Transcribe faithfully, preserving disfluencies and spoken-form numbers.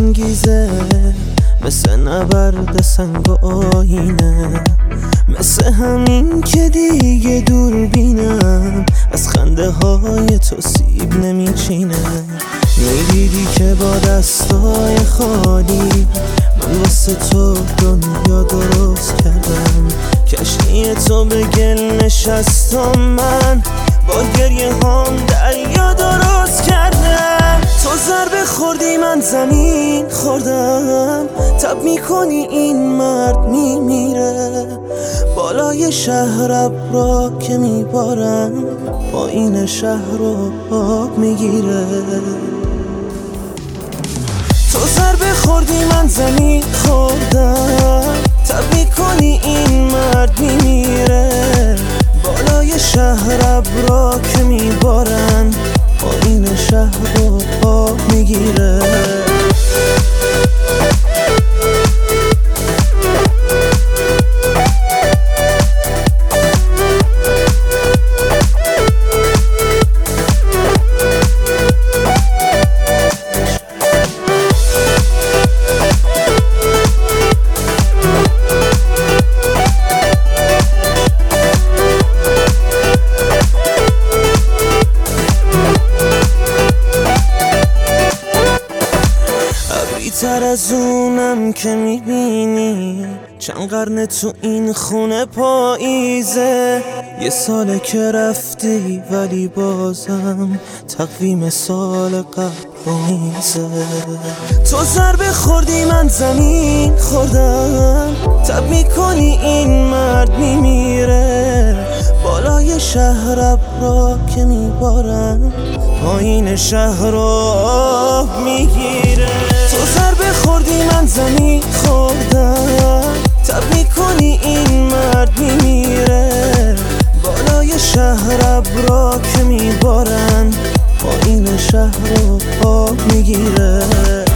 انگیزه، مثل نبرد سنگ و آینه، مثل همین که دیگه دوربینم از خنده های تو سیب نمیچینه. میدیدی که با دستای خالی من واسه تو دنیا درست کردم، کشتی تو به گل نشستم، من با گریه هم دریا درست کردم. تو ضربه خوردی من زمین خوردم، تب میکنی این مرد میمیره، بالای شهر ابرا که میبارن پایین شهر رو آب میگیره. تو ضربه خوردی من زمین خوردم، تب میکنی این مرد میمیره، بالای شهر ابرا که میبارن پایین شهر رو آب میگیره. تر از اونم که میبینی چند قرن تو این خونه پاییزه، یه ساله که رفتی ولی بازم تقویم سال قبل رو میزه. تو ضربه خوردی من زمین خوردم، تب میکنی این مرد میمیره، بالای شهر ابرا که میبارن پایین شهر رو آب میگیره. تو ضربه خوردی من زمین خوردم، تب میکنی این مرد میمیره، بالای شهر ابرا که میبارن پایین شهر رو آب میگیره.